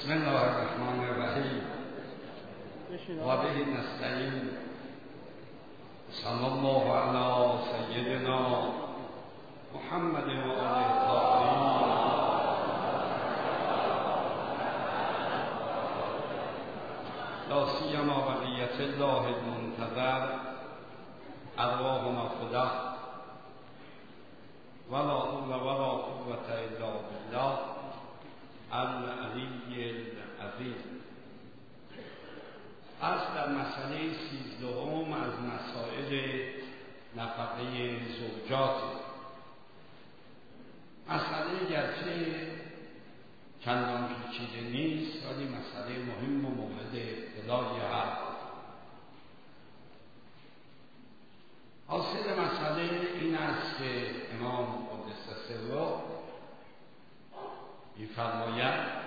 بسم الله الرحمن الرحیم و به نستعین. صلی الله علی سیدنا محمد و آله الطاهرین. لا سیما بقیت الله المنتظر ارواحنا فدا ولا حول ولا قوة الا بالله العلی العظیم. از در مسئله 13 از مسائل نفقه زوجات. مسئله گرچه چندان پیچیده نیست ولی مسئله مهم و مورد اطلاعی هست. حاصل مسئله این است که امام قدس سره می‌فرماید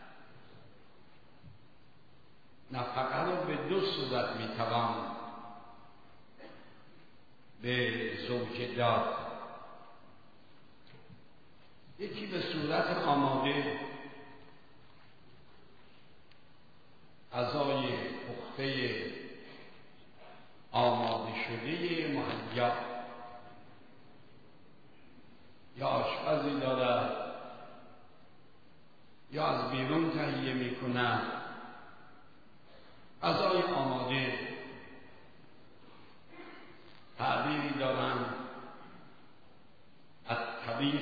نفقه را به دو صورت میتوان به زوج داد. یکی به صورت آماده، غذای پخته آماده شده مهیا، یا آشپزی دارد یا از بیرون تهیه میکنند، غذای آماده. تعبیری دارند از طبیخ.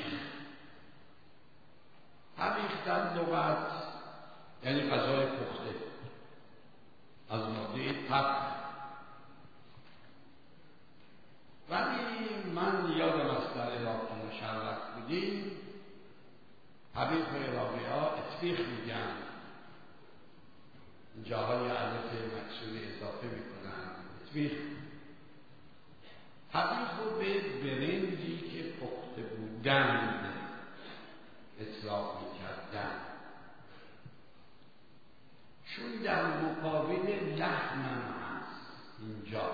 طبیخ در لغت یعنی غذای پخته از ماده طبخ. ولی من یادم است در عراق مشرف بودیم، طبیخ و عراقی ها اطبیخ میگن، جاهای علف مکسور اضافه میکنن. طبیخ رو به برنجی که پخته بودند اطلاق میکردن، چون در مقابل لحم هست اینجا.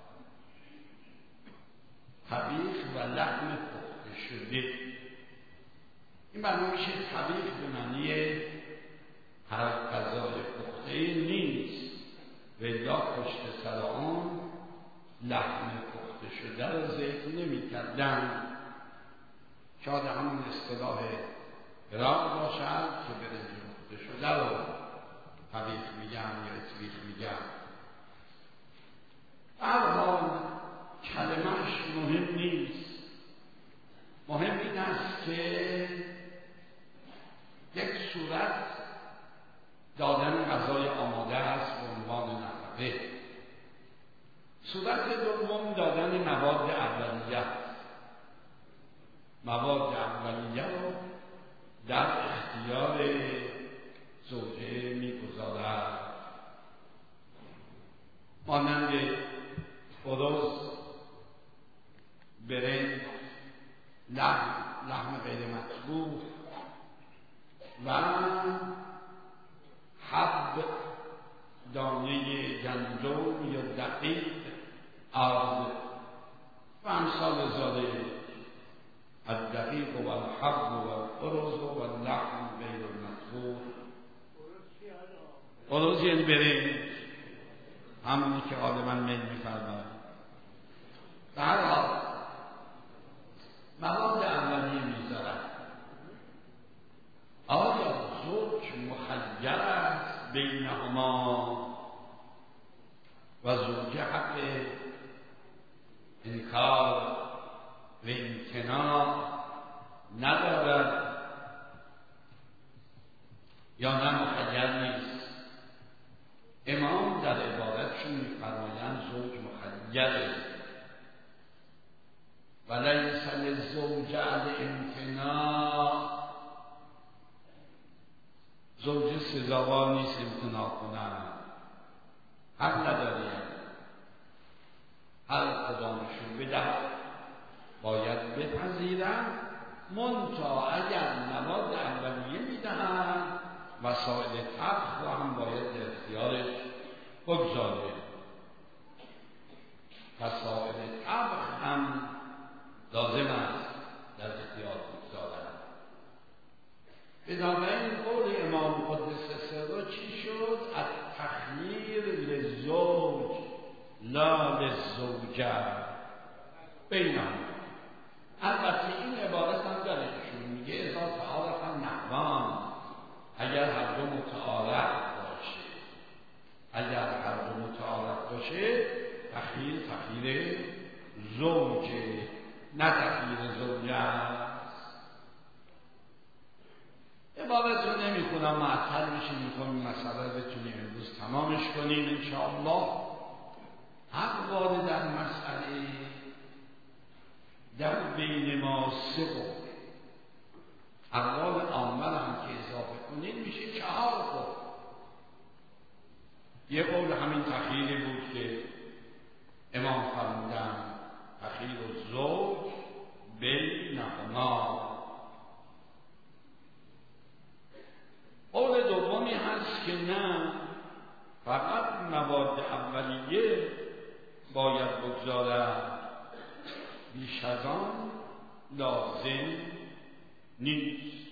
طبیخ و لحم پخته شده، این برنامه طبیخ به معنی هر غذای پخته نیست، ولی پشت سر آن لحم پخته شده را ذکر نمی‌کردند. شاید همون اصطلاح عراق باشد که برنج پخته شده را طبیخ میگن یا اطبیخ میگن. هر حال کلمه‌اش مهم نیست، مهم این است که یک صورت دادن غذای آماده است به عنوان نفقه. صورت دوم دادن مواد اولیه. مواد اولیه رو در اختیار زوجه میگذارد، مانند خرس، برنج، لحم غیر مطبوخ و حب، دانه گندم یا دقیق، آرد و امثال ذالک. الدقیق و الحب و الارز و اللحم غیر المطبوخ. ارز یعنی برنج، همونی که آدمان میل می‌فرماید. به هر حال مواد اولیه میذارد. آیا زوج مخیر است بینهما و زوجه حق انکار و امتناع ندارد یا نه مخیر نیست؟ امام در عبارتشون می‌فرمایند زوج مخیر و لیس للزوجة الامتناع. زوجه سزاوار نیست امتناع کنند، حق نداریم. هر کدامشون بده باید بپذیرند، منتها اگر مواد اولیه میدهند وسایل طبخ رو هم باید در اختیارش بگذاریم. وسایل طبخ هم لازم است در اختیار بگذارند. بنابراین قول امام قدس لا للزوجه بینهم. البته این عبارت هم داره که میگه اذا تعارف النحوان، اگر هر دو متعارف باشه، اگر هر دو متعارف باشه تخییر زوجه نه تخییر زوجه است. عبارت رو نمی کنم معطل میشیم، میکنم این مسئله بتونیم امروز تمامش کنیم انشاءالله. اقوال در مسئله در بین ما سه قول، اقوال عامه هم که اضافه کنید میشه 4 قول. یه قول همین تخییری بود که امام فرمودن تخییر الزوج بینهما. قول دومی هست که نه، فقط مواد اولیه باید بگذارد، بیش از آن لازم نیست.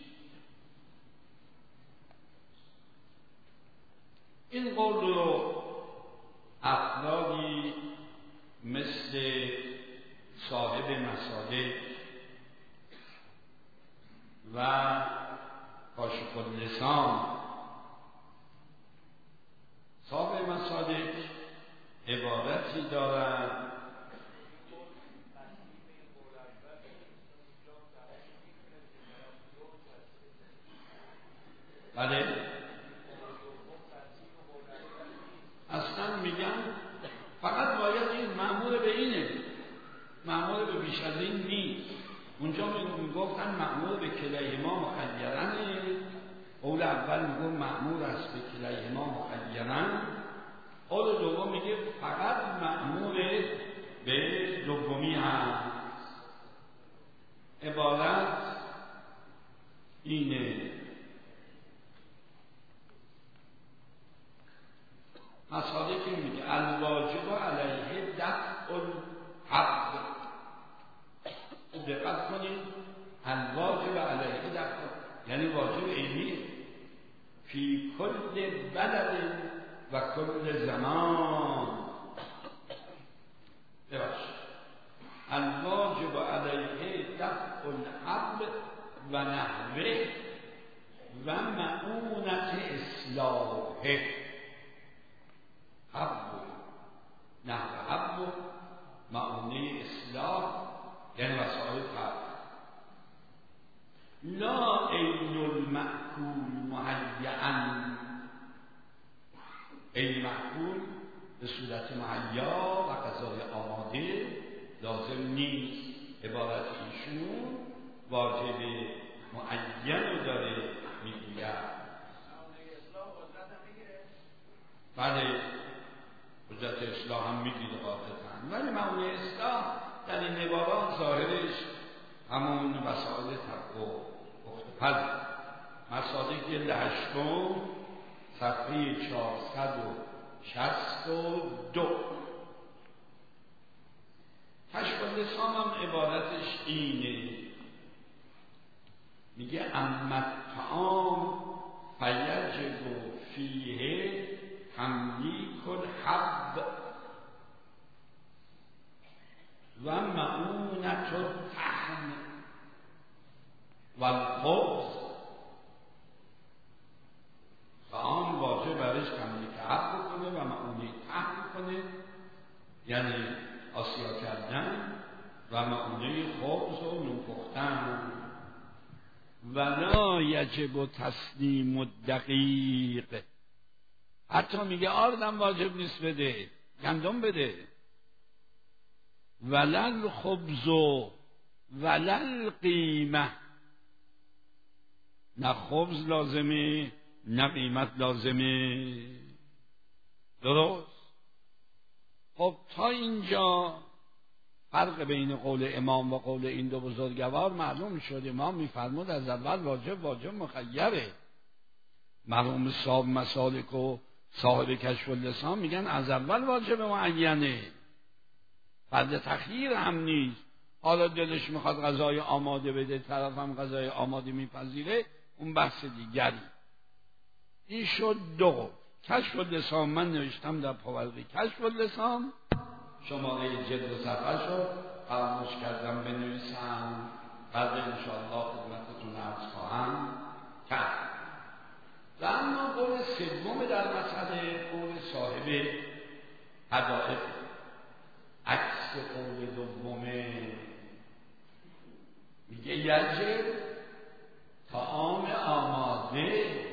این قول رو افرادی مثل صاحب مسالک و کاشف اللسان، صاحب مسالک عبارتی دارند بله اصلا میگن فقط باید این مأمور به اینه، مأمور به بیش از این نیست. اونجا میگفتن مأمور به کلیهما مخیرنه، قول اول میگه مأمور است به کلیهما مخیرن، قول دوم میگه فقط مأمور به دومی هست. عبارت اینه. مسئله که میگه الواجب علیه دفع الحق. دقت کنید، الواجب علیه دفع یعنی واجب عینی فی کل بلد و کل زمان. ببخشید، الواجب علیه دفع الحق و نحوه و مؤونت اصلاحه. حب نحو حب معونه اصلاح یعنی وسائل فرق. لا عین المأکول مهیئا، عین معکول به صورت مهیا و غذای آماده لازم نیست. عبارت ایشون واجب معین رو داره میگوید. بله حجت اصلاح هم میگیده قاطعاً، ولی معنی اصلاح در این عبارات ظاهرش همون وسائل تقوا اختفال. مسالک لهشتم صفحه 462. کشف اللسان هم عبارتش اینه، میگه اما الطعام فیجب فیه تملیک الحب و مؤونت الطعم و الخبز. طعام واجب برش تملیک حب کنه و مؤونه طعم کنه، یعنی آسیا کردن و مؤونه خبز و نون پختن. ولا یجب تسلیم الدقیق، حتی میگه آردم واجب نیست بده، گندم بده. ولل خبز ولل قیمه، نه خبز لازمه نه قیمت لازمه. درست؟ خب تا اینجا فرق بین قول امام و قول این دو بزرگوار معلوم شد. امام میفرمود از اول واجب مخیره. مرحوم صاحب مسالک و صاحب کشف اللسان میگن از اول واجب معینه، فرض تخییر هم نیست. حالا دلش میخواد غذای آماده بده، طرف هم غذای آماده میپذیره، اون بحث دیگری. این شد دو. کشف اللسان من نوشتم در پاورقی کشف اللسان شماره جلد و صفحه شد فراموش کردم بنویسم، بعد انشاءالله خدمتتون عرض خواهم کرد. و اما قول سوم در مسئله قول صاحب حدائق، عکس قول دومه، میگه یجب طعام آماده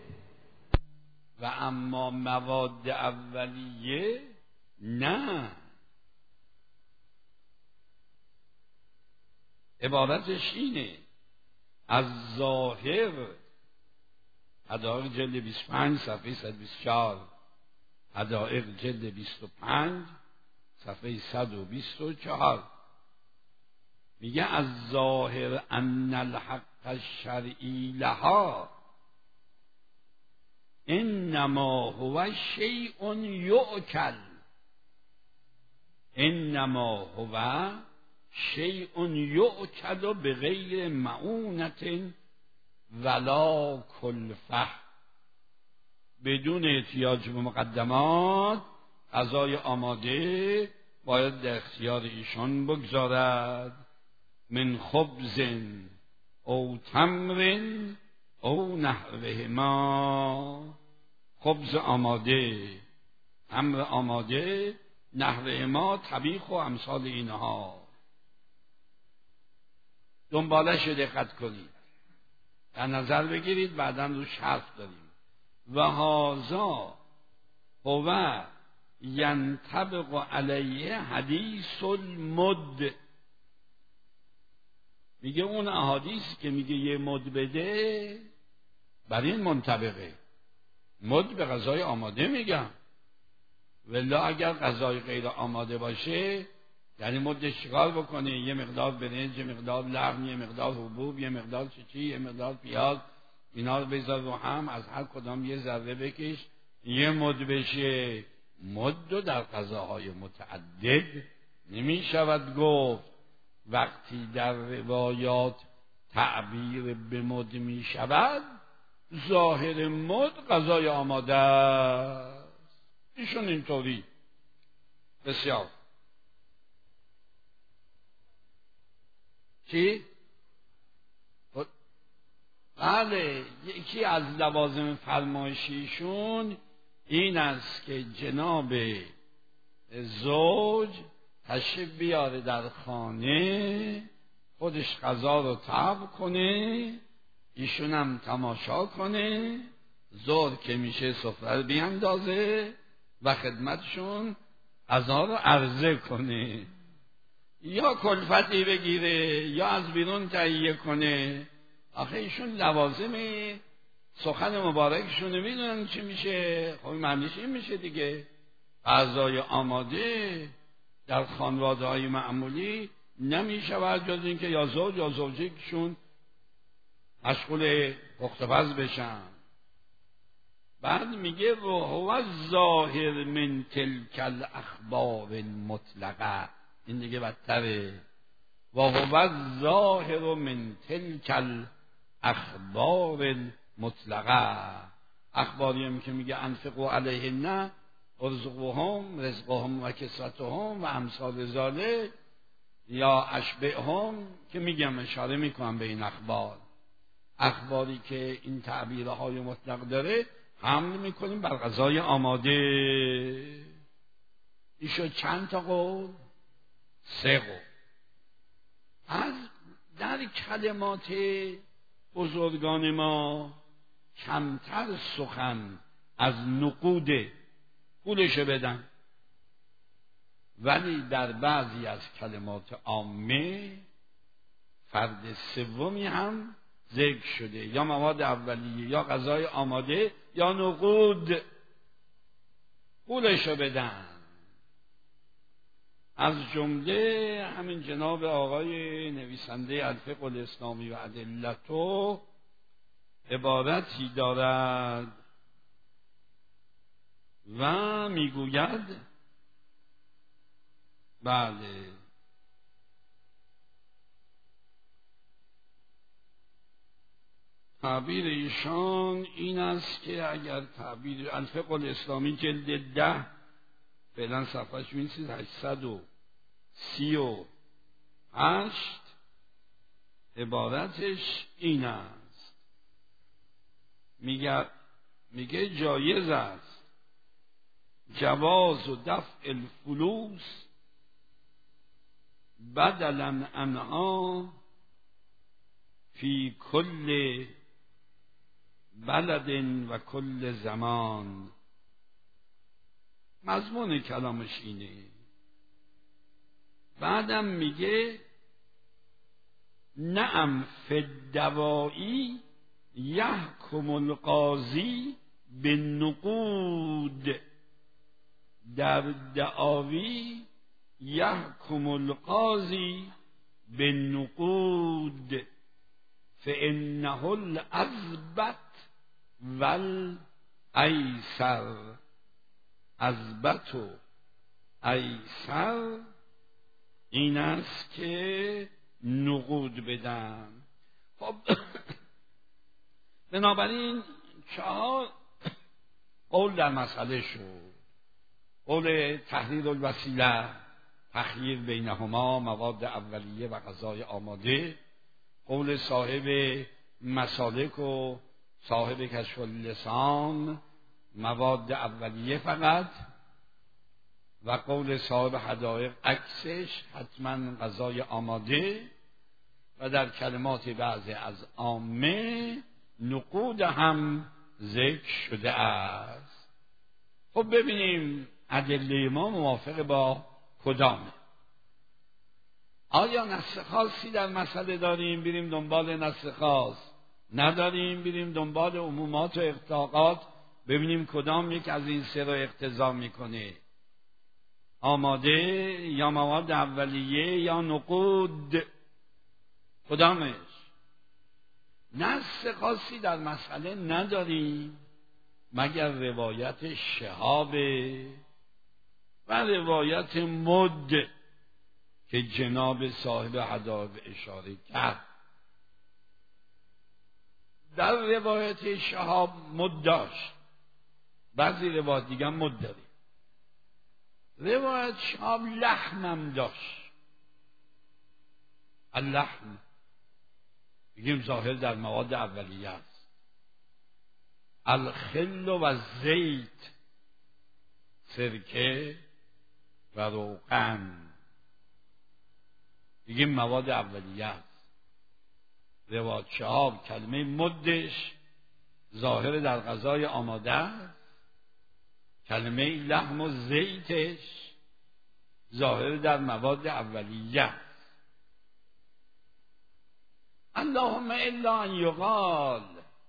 و اما مواد اولیه نه. عبارتش اینه: از ظاهر، حدائق جلد 25 صفحه 124، حدائق جلد 25 صفحه 124 میگه از ظاهر ان الحق الشرعی لها انما هو شیء یؤکل، انما هو شیء یؤکل بغیر معونة ولا کلفه، بدون احتیاج به مقدمات غذای آماده باید در اختیار ایشان بگذارد. من خبز او تمر او نحوهما، خبز آماده، تمر آماده، نحوهما طبیخ و امثال اینها. دنبالش دقت کنید، در نظر بگیرید، بعداً روش حرف داریم. و هذا هو ینطبق علیه حدیث المد، میگه اون احادیث که میگه یه مد بده بر این منطبقه. مد به غذای آماده میگم، ولی اگر غذای غیر آماده باشه یعنی مدش چیکار بکنه؟ یه مقدار برنج، یه مقدار لحم، یه مقدار حبوب، یه مقدار چیچی، یه مقدار پیاز، اینا رو بذار رو هم، از هر کدام یه ذره بکش، یه مد بشه. مد رو در غذاهای متعدد نمی شود گفت. وقتی در روایات تعبیر به مد می شود، ظاهر مد غذای آماده است. ایشون اینطوری بسیار چی؟ بله، یکی از لوازم فرمایشیشون این است که جناب زوج تشریف بیاره در خانه، خودش غذا رو طبخ کنه، ایشون هم تماشا کنه، ظهر که میشه سفره بیاندازه و خدمتشون غذا رو عرضه کنه، یا کلفتی بگیره یا از بیرون تهیه کنه. آخه ایشون لوازم سخن مبارکشون میدونن چی میشه. خب معنیش این میشه دیگه، غذای آماده در خانواده های معمولی نمیشود جز اینکه یا زوج یا زوجیشون مشغول پخت‌وپز بشن. بعد میگه و هو الظاهر من تلک الاخبار المطلقه، این دیگه بدتره. و هو الظاهر من تلک الاخبار المطلقه، اخباری هم که میگه انفقوا علیهن ارزقوهم رزقهم و کسوتهم و امثال ذالک، یا اشبعهم که میگم اشاره میکنم به این اخبار. اخباری که این تعبیرهای مطلق داره حمل میکنیم بر غذای آماده. این شد چند تا قول؟ 3 قول. از در کلمات بزرگان ما کمتر سخن از نقود پولش بدن، ولی در بعضی از کلمات عامه فرد سومی هم ذکر شده، یا مواد اولیه یا غذای آماده یا نقود پولشو بدن. از جمله همین جناب آقای نویسنده الفقه الاسلامی و ادلته عبارتی دارد و میگوید بله تعبیر ایشان این است که اگر تعبیر الفقه الاسلامی جلد 10 فعلا صفحهش می‌نویسید 838. عبارتش این است، میگه جایز است جواز و دفع الفلوس بدلا عنها فی کل بلد و کل زمان. مضمون کلامش اینه. بعدم میگه نعم فی الدوائی یحکم القاضی بالنقود. در دعاوی یحکم القاضی بالنقود فانه الاثبت والایسر. اثبت و ایسر این است که نقود بدن. خب بنابراین 4 قول در مسئله شد. قول تحریر الوسیله، تخییر بینهما، مواد اولیه و غذای آماده. قول صاحب مسالک و صاحب کشف اللسان، مواد اولیه فقط. و قول صاحب حدائق عکسش، حتما غذای آماده. و در کلمات بعضی از عامه نقود هم ذکر شده است. خب ببینیم ادله ما موافق با کدامه. آیا نص خاصی در مسئله داریم بریم دنبال نص خاص، نداریم بریم دنبال عمومات و اطلاقات ببینیم کدام یک از این سه را اقتضا میکنه، آماده یا مواد اولیه یا نقود، کدامش؟ نص خاصی در مسئله نداریم مگر روایت شهابه و روایت مد که جناب صاحب حدائق اشاره کرد. در روایت شهاب مد داشت، بعضی روایت دیگه مد داره. روایت شهاب لحمم داشت. اللحم بگیم ظاهر در مواد اولیه است. الخل و زیت، سرکه و روغن بگیم مواد اولیه است. روایت شهاب کلمه مدش ظاهر در غذای آماده است، کلمه لحم و زیتش ظاهر در مواد اولیه است. اللهم الا ان یقال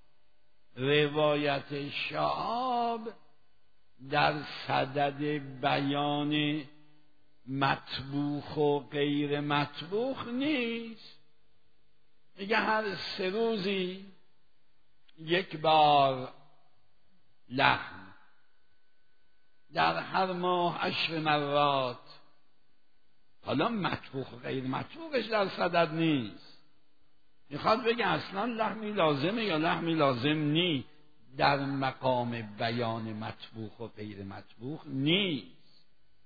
روایت شهاب در صدد بیان مطبوخ و غیر مطبوخ نیست. میگه هر 3 روزی 1 بار لحم، در هر ماه 10 مرات. حالا مطبوخ و غیر مطبوخش در صدد نیست. میخواد بگه اصلا لحمی لازمه یا لحمی لازم نی، در مقام بیان مطبوخ و غیر مطبوخ نیست.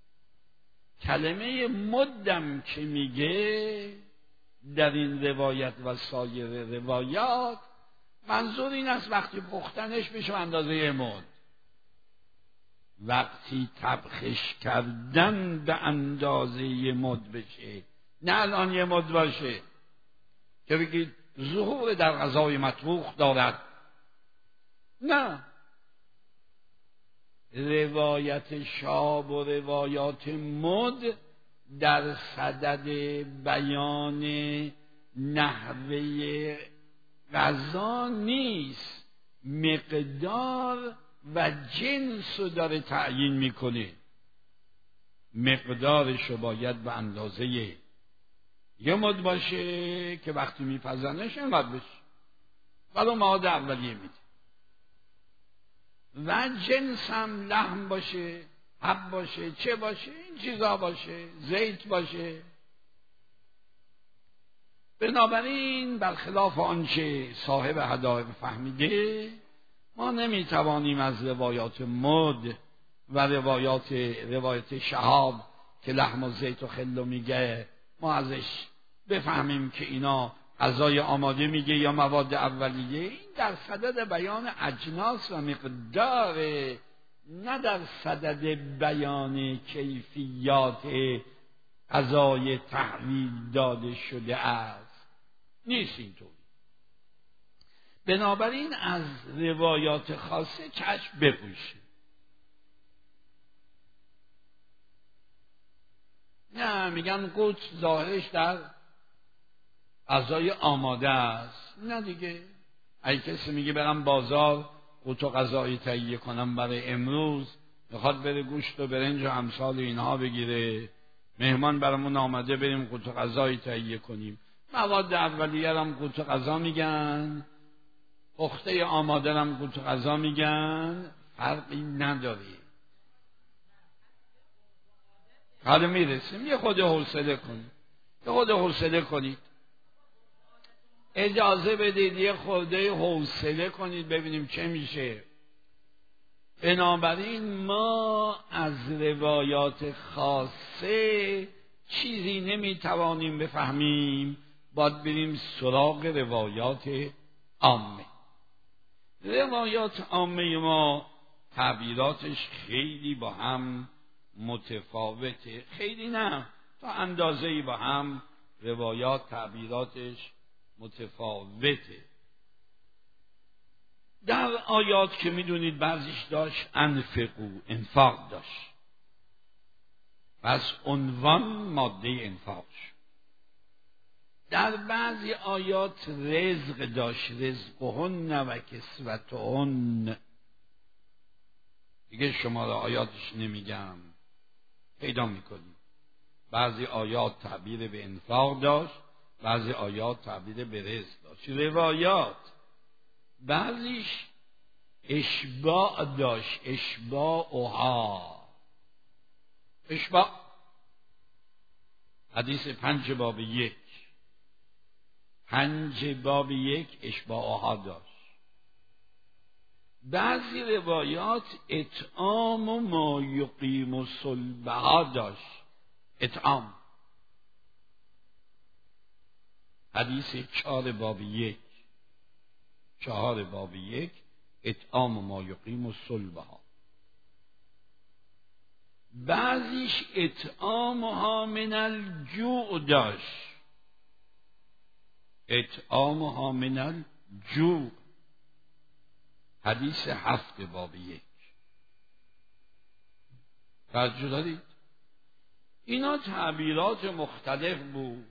کلمه مدم که میگه در این روایت و سایر روایات منظور این است وقتی پختنش بشه اندازه مد، وقتی طبخش کردن به اندازه مد بشه، نه الان یه مد باشه که بگید ظهور در غذای مطبوخ دارد. نه، روایت شهاب و روایات مد در صدد بیان نحوه غذا نیست، مقدار و جنس رو داره تعیین میکنه. مقدارش رو باید به اندازه یه مد باشه که وقتی میپزنش اینقدر بشه، ولو مواد اولیه میده. و جنس هم لحم باشه، حب باشه، چه باشه، این چیزا باشه، زیت باشه. بنابراین برخلاف آنچه صاحب حدائق فهمیده، ما نمیتوانیم از روایات مد و روایت شهاب که لحم و زیت و خل میگه، ما ازش بفهمیم که اینا غذای آماده میگه یا مواد اولیه. این در صدد بیان اجناس و مقدار، نه در صدد بیان کیفیات غذای تحویل داده شده است، نیست اینطوری. بنابراین از روایات خاصه چشم بپوشید. نه میگن قوت ظاهرش در غذای آماده است. نه دیگه، اگه کسی میگه برم بازار قوت و غذایی تهیه کنم برای امروز، میخواد بره گوشت و برنج و امثال اینها بگیره، مهمان برامون آمده بریم قوت و غذایی تهیه کنیم، مواد اولیه هم قوت و غذا میگن، پخته آماده هم قوت و غذا میگن، فرقی نداره. حالا میرسیم، یه خود حوصله کنید، اجازه بدید یه خورده حوصله کنید ببینیم چه میشه. بنابراین ما از روایات خاصه چیزی نمیتوانیم بفهمیم، باید بریم سراغ روایات عامه. روایات عامه ما تعبیراتش خیلی با هم متفاوته، خیلی نه، تا اندازه‌ای با هم روایات تعبیراتش متفاوته. در آیات که میدونید بعضیش داشت انفقو، انفاق داشت، پس عنوان ماده انفاق شد. در بعضی آیات رزق داشت، رزقهن و کسوتهن، دیگه شماره آیاتش نمیگم، پیدا میکنید. بعضی آیات تعبیر به انفاق داشت، بعضی آیات تعبیر به رزق داشت. روایات بعضیش اشباع داشت، اشباعها، اشباع حدیث 5 باب 1 اشباعها داشت. بعضی روایات اطعام و ما یقیم و صلبها داشت، اطعام حدیث 4 باب 1 اطعام و ما یقیم و صلبها. بعضیش اطعامها من الجوع داشت، اطعامها من الجوع حدیث 7 باب 1. توجه دارید؟ اینا تعبیرات مختلف بود.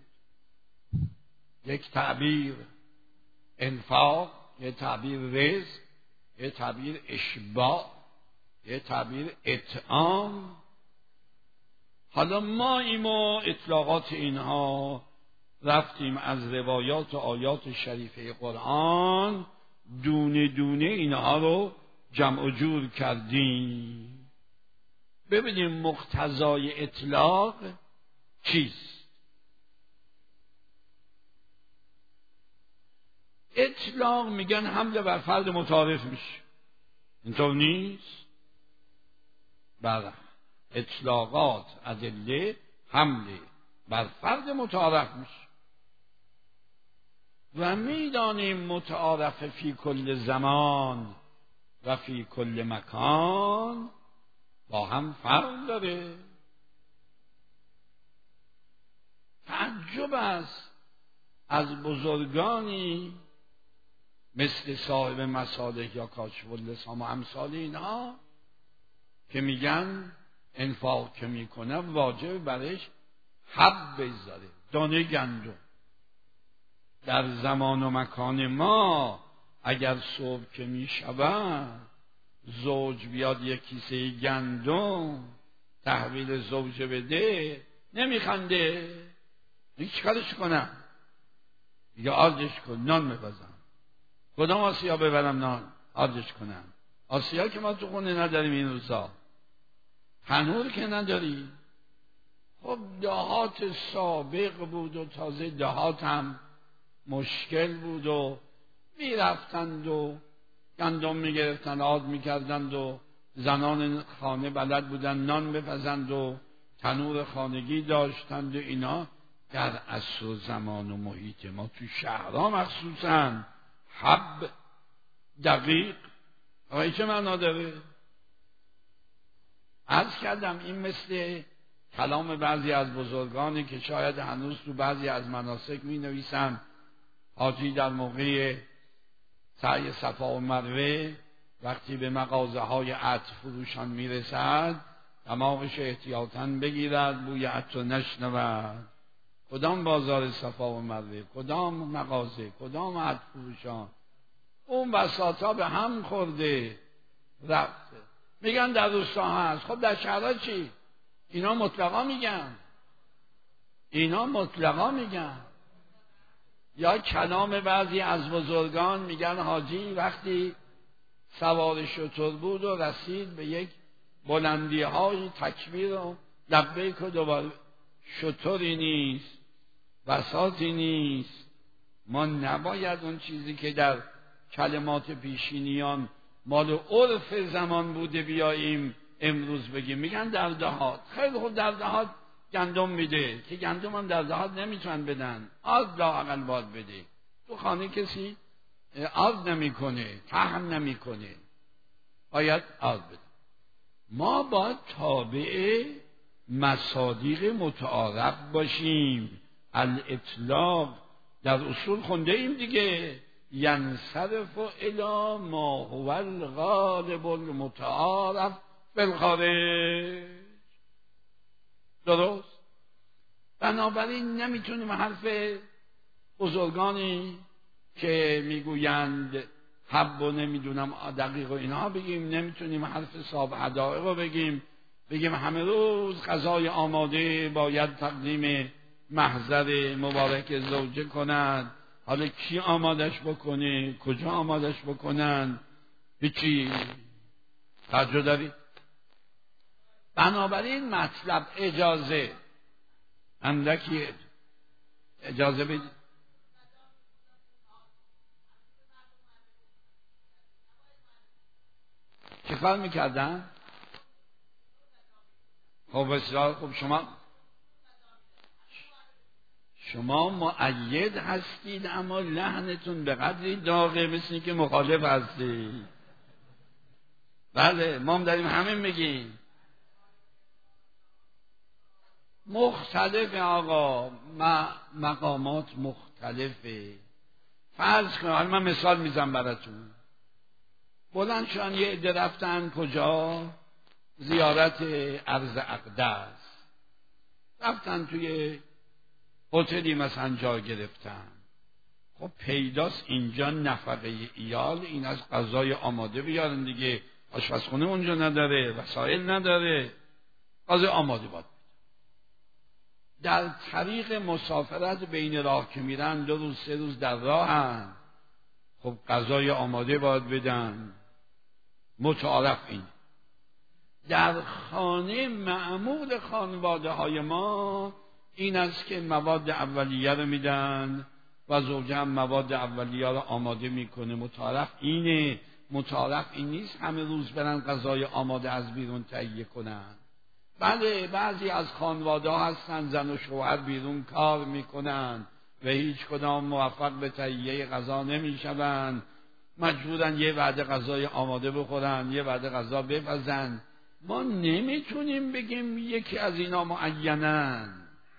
یک تعبیر انفاق، یک تعبیر رزق، یک تعبیر اشباع، یک تعبیر اطعام. حالا ما ایما اطلاقات اینها رفتیم از روایات و آیات شریفه قرآن، دونه دونه اینها رو جمع و جور کردیم، ببینیم مقتضای اطلاق چیست. اطلاق میگن حمله بر فرد متعارف میشه، اینطور نیست؟ بله، اطلاقات ادله حمله بر فرد متعارف میشه و میدانیم متعارف فی کل زمان و فی کل مکان با هم فرق داره. تعجب است از بزرگانی مثل صاحب مصالح یا کاشف اللسان و امثال اینها که میگن انفاق که میکنه واجب برش حب بذاره، دانه گندم. در زمان و مکان ما اگر صبح که میشود زوج بیاد یک کیسه گندم تحویل زوجه بده، نمیخنده، دیگه چیکارش کنم؟ دیگه آردش کن، نان میبازم. کدام آسیا ببرم نان آردش کنم؟ آسیا که ما تو خونه نداریم این روزا، تنور که نداری. خب دهات سابق بود و تازه دهات هم مشکل بود و میرفتند و گندم میگرفتند، آرد میکردند و زنان خانه بلد بودن نان بپزند و تنور خانگی داشتند و اینا. در عصر و زمان و محیط ما تو شهرها مخصوصا حب دقیق آقای چه معنا داره؟ عرض کردم این مثل کلام بعضی از بزرگانی که شاید هنوز تو بعضی از مناسک می نویسن حاجی در موقع سعی صفا و مروه وقتی به مغازه های عطر فروشان می رسد دماغش احتیاطاً بگیرد بوی عطر نشنود. کدام بازار صفا و مروه، کدام مغازه، کدام عطر فروشان، اون بساطا به هم خورده رفته. میگن در روستا هست، خب در شهرها چی؟ اینا مطلقا میگن. یا کلام بعضی از بزرگان میگن حاجی وقتی سوار شتر بود و رسید به یک بلندی های تکبیر و لبیک و دوباره شتری نیست بساطی نیست. ما نباید اون چیزی که در کلمات پیشینیان مال عرف زمان بوده بیاییم امروز بگیم. میگن در دهات، خیلی خوب در دهات گندم میده که گندم هم در دهات نمیتونن بدن، آز لااقل باید بده. تو خانه کسی آز نمیکنه، تهم نمیکنه، باید آز بده. ما باید تابع مصادیق متعارف باشیم. الاطلاق در اصول خونده ایم دیگه، ینصرف الی ما هو الغالب المتعارف فی الخارج. درست؟ بنابراین نمیتونیم حرف بزرگانی که میگویند حب و نمیدونم دقیق و اینها بگیم، نمیتونیم حرف صاحب حدائق رو بگیم همه روز غذای آماده باید تقدیم محضر مبارک زوجه کند. حالا کی آمادش بکنه، کجا آمادش بکنن، هیچی. توجه دارید؟ بنابراین مطلب اجازه، اندکی اجازه بدید. چه کار میکردن؟ خب بسیار خوب. شما مؤید هستید اما لحنتون به قدری داغه مثل که مخالف هستید. بله ما هم داریم همین میگیم. مختلفه آقا، مقامات مختلفه. فرض کن، حالا من مثال میزنم براتون. بلند شدن یه عده رفتن کجا؟ زیارت ارض اقدس. رفتن توی هتلی مثلا جا گرفتن. خب پیداست اینجا نفقه ایال این از غذای آماده بیارن دیگه، آشپزخونه اونجا نداره، وسایل نداره، غذای آماده باید. در طریق مسافرت بین راه که میرن 2 روز 3 روز در راهن، خب غذای آماده باید بدن. متعارف این در خانه معمول خانواده های ما این است که مواد اولیه رو میدن و زوجه هم مواد اولیه رو آماده میکنه. متعارف اینه. متعارف این نیست همه روز برن غذای آماده از بیرون تهیه کنن. بله بعضی از خانواده ها هستن زن و شوهر بیرون کار میکنن و هیچ کدام موفق به تهیه غذا نمیشون، مجبورن یه وعده غذای آماده بخورن، یه وعده غذا بپزن. ما نمیتونیم بگیم یکی از اینا معینن.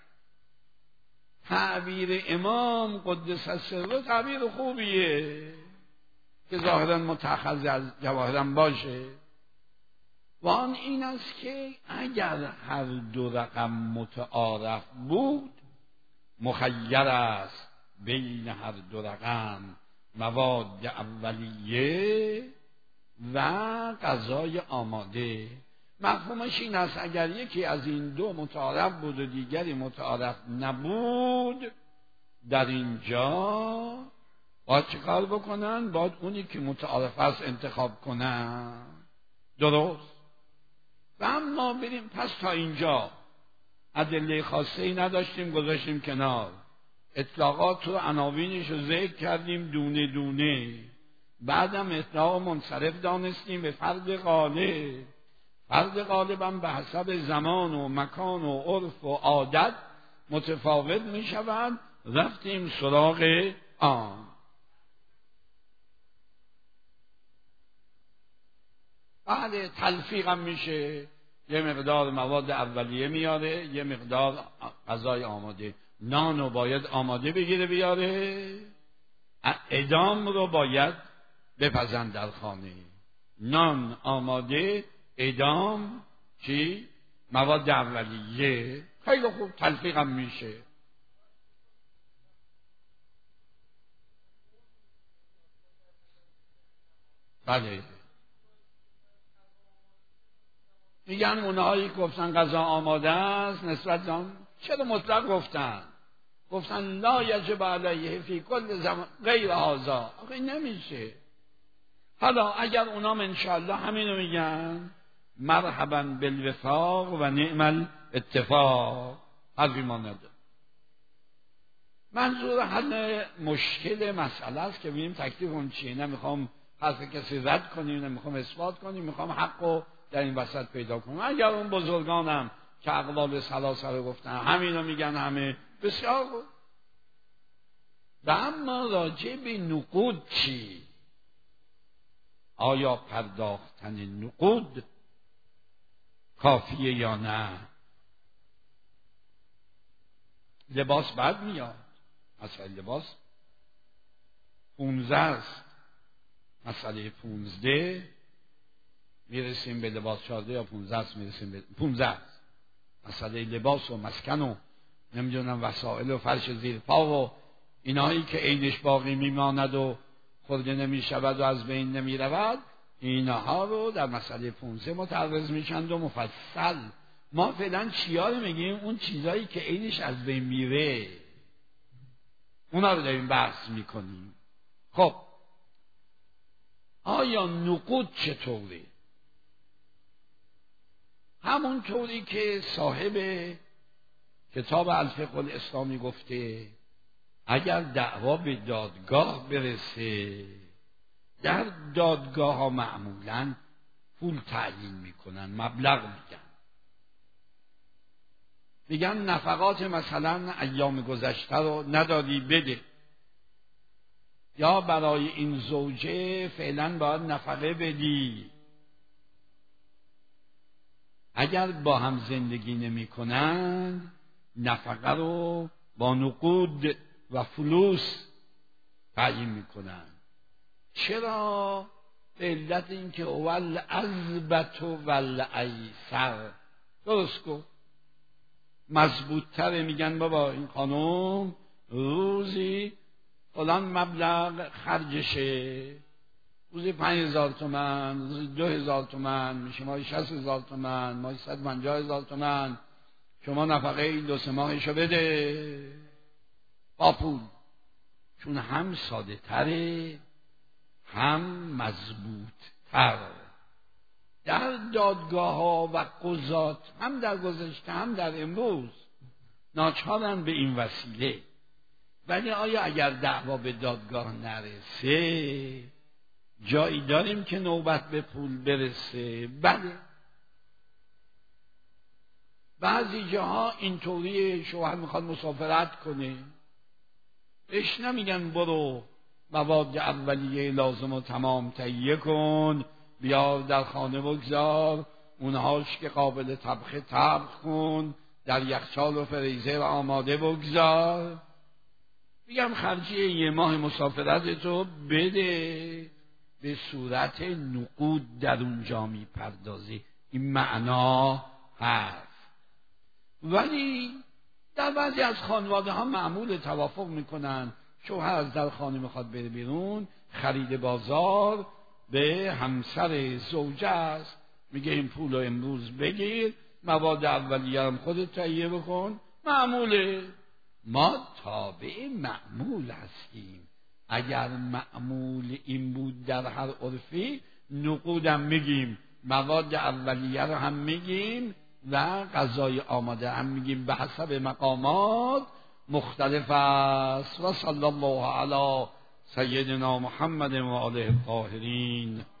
تعبیر امام قدس سره تعبیر خوبیه که ظاهرا متأخذ از جواهرا باشه. و آن این است که اگر هر 2 رقم متعارف بود مخیر است بین هر 2 رقم مواد اولیه و غذای آماده. مفهومش این است اگر یکی از این 2 متعارف بود و دیگری متعارف نبود، در اینجا باید چه کار بکنن؟ باید اونی که متعارف است انتخاب کنن. درست؟ و اما بریم پس تا اینجا ادله خاصه ای نداشتیم، گذاشتیم کنار، اطلاقات و عناوینش رو ذکر کردیم دونه دونه. بعدم اطلاق منصرف دانستیم به فرد غالب. فرد غالبم به حسب زمان و مکان و عرف و عادت متفاوت می شود. رفتیم سراغ آن. بعد تلفیق هم میشه، یه مقدار مواد اولیه میاره، یه مقدار غذای آماده. نان رو باید آماده بگیره بیاره، ادام رو باید بپزن در خانه. نان آماده، ادام چی؟ مواد اولیه. خیلی خوب تلفیق هم میشه. بله، میگن اونهایی گفتن غذا آماده است نسبت آن چرا مطلق گفتن لا یجب علیه فی کل زمان غیر هذا. آخه نمیشه. حالا اگر اونام انشاءالله همینو میگن، مرحبا بالوفاق و نعم الاتفاق، حرفی ما نداره. منظور حل مشکل مسئله است که ببینیم تکلیف اون چیه. نمیخوام حرف کسی رد کنیم، نمیخوام اثبات کنیم، میخوام حقو در این وسط پیدا کنم. اگر اون بزرگانم که اقوال ثلاثه رو گفتن همینو میگن همه، بسیار خوب. و اما راجع به نقود چی؟ آیا پرداختن نقود کافیه یا نه؟ لباس بعد میاد، مسئله لباس 15 است، مسئله 15 میرسیم به لباس 14 یا 15 است، میرسیم به 15 است. مسئله لباس و مسکن و نمیدونم وسایل و فرش زیر پا و اینایی که عینش باقی میماند و خورده نمیشود و از بین نمیرود، اینها رو در مسئله 15 متعرض میشند و مفصل. ما فعلا چیا رو میگیم؟ اون چیزایی که عینش از بین میره، اونا رو داریم بحث میکنیم. خب آیا نقود چطوره؟ همون طوری که صاحب کتاب الفقه الاسلامی گفته، اگر دعوا به دادگاه برسه، در دادگاه ها معمولاً پول تعیین میکنن، مبلغ میگن نفقات مثلا ایام گذشته رو ندادی بده، یا برای این زوجه فعلا باید نفقه بدی. اگر با هم زندگی نمی کنن، نفقه رو با نقود و فلوس تعیین می کنن. چرا؟ به علت اینکه اول ازبط و الایسر، درست گفت، مضبوط تره. میگن بابا این خانم روزی فلان مبلغ خرجشه، روزی 5000 تومان، روزی 2000 تومان، میشه ماهی 60000 تومان، ماهی 150000 تومان، شما نفقه این 2-3 ماهشو بده با پول. چون هم ساده تره هم مضبوط تر. در دادگاه ها و قضات هم در گذشته هم در امروز ناچارن به این وسیله. ولی آیا اگر دعوا به دادگاه نرسه جایی داریم که نوبت به پول برسه؟ بله. بعضی جاها اینطوری شوهر میخواد مسافرت کنه، بهش نمیگن برو مواد اولیه لازم و تمام تهیه کن، بیار در خانه بگذار، اونهاش که قابل طبخ کن، در یخچال و فریزر آماده بگذار. میگم خرجی 1 ماه مسافرتتو بده، به صورت نقود در اونجا میپردازی. این معنا هست. ولی در بعضی از خانواده ها معمول توافق میکنن، شوهر از در خانه میخواد بره بیرون، خرید بازار به همسر زوجه است، میگه این پول رو امروز بگیر، مواد اولیه هم خودت تهیه بکن. معموله. ما تابع معمول هستیم. اگر معمول این بود در هر عرفی، نقودم میگیم، مواد اولیه رو هم میگیم و غذای آماده هم میگیم، به حسب مقامات مختلف است. و صلی الله علی سیدنا محمد و آله الطاهرین